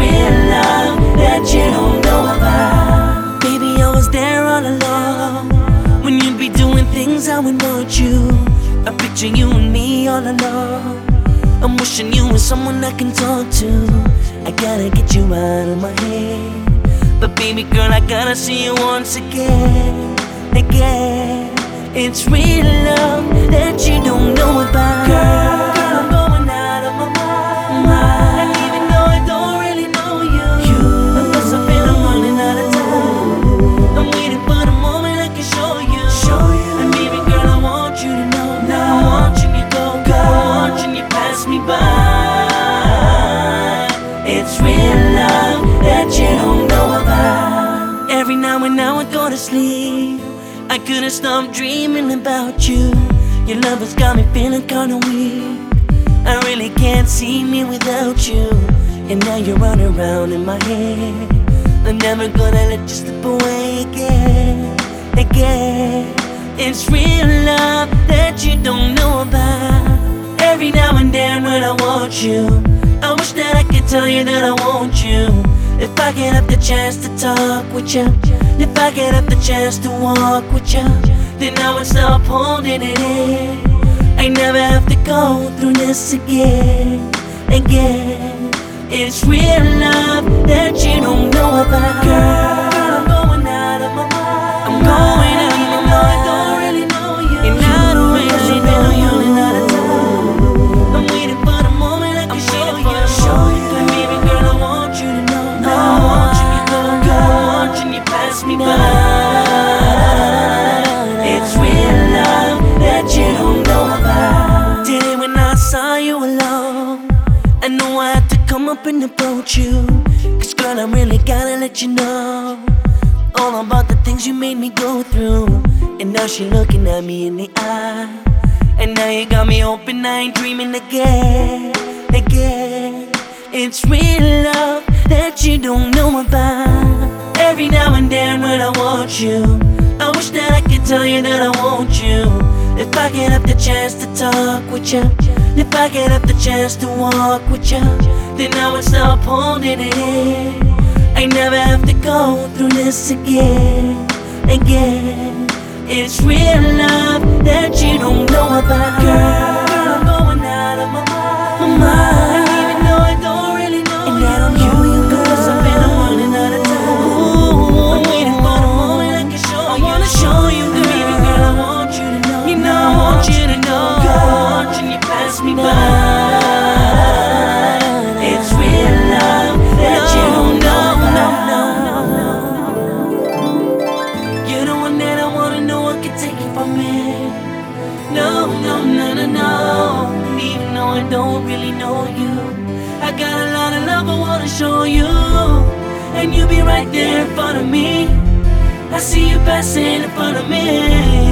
real love that you don't know about. Baby, I was there all along when you'd be doing things I would want you. I picture you and me all alone. I'm wishing you were someone I can talk to. I gotta get you out of my head, but baby girl, I gotta see you once again. It's real love that you don't know about. Girl, I'm going out of my mind. And even though I don't really know you, I must have been running out of time. I'm waiting for the moment I can show you. And baby girl, I want you to know. I'm watching you go, I'm watching you pass me by. It's real love that you don't know about. Every now and now I go to sleep, I couldn't stop dreaming about you. Your love has got me feeling kinda weak. I really can't see me without you. And now you're running around in my head. I'm never gonna let you slip away again. It's real love that you don't know about. Every now and then when I want you, I wish that I could tell you that I want you. If I get up the chance to talk with you, if I get up the chance to walk with you, then I would stop holding it in. I never have to go through this again. It's real love that you don't know about. Girl, I'm going out of my mind. I'm going out of my mind. I don't really know you, and I don't really know you. Out of time, I'm waiting for the moment I can show you. And baby girl, I want you to know. I'm watching you go, I'm watching you pass me by. It's real love that you don't know about. Today when I saw you alone, I knew I had to come up and approach you. Cause girl, I really gotta let you know all about the things you made me go through. And now she looking at me in the eye, and now you got me hoping I ain't dreaming again. It's real love that you don't know about. Every now and then when I want you, I wish that I could tell you that I want you. If I get up the chance to talk with you, if I get up the chance to walk with you, then I would stop holding it in. I never have to go through this again. It's real love that you don't know about. Girl, I'm going out of my mind. And even though I don't really know you, and I don't know you, cause I've been running out of time. I'm waiting for the moment I can show you. I wanna show you, girl. Baby girl, I want you to know. You know I want you to know. Girl, I'm watching you pass me by. It's real love that you don't know about. You're the one that I wanna know. I can take it from me. No. And even though I don't really know you, I got a lot of love I wanna show you. And you be right there in front of me. I see you passing in front of me.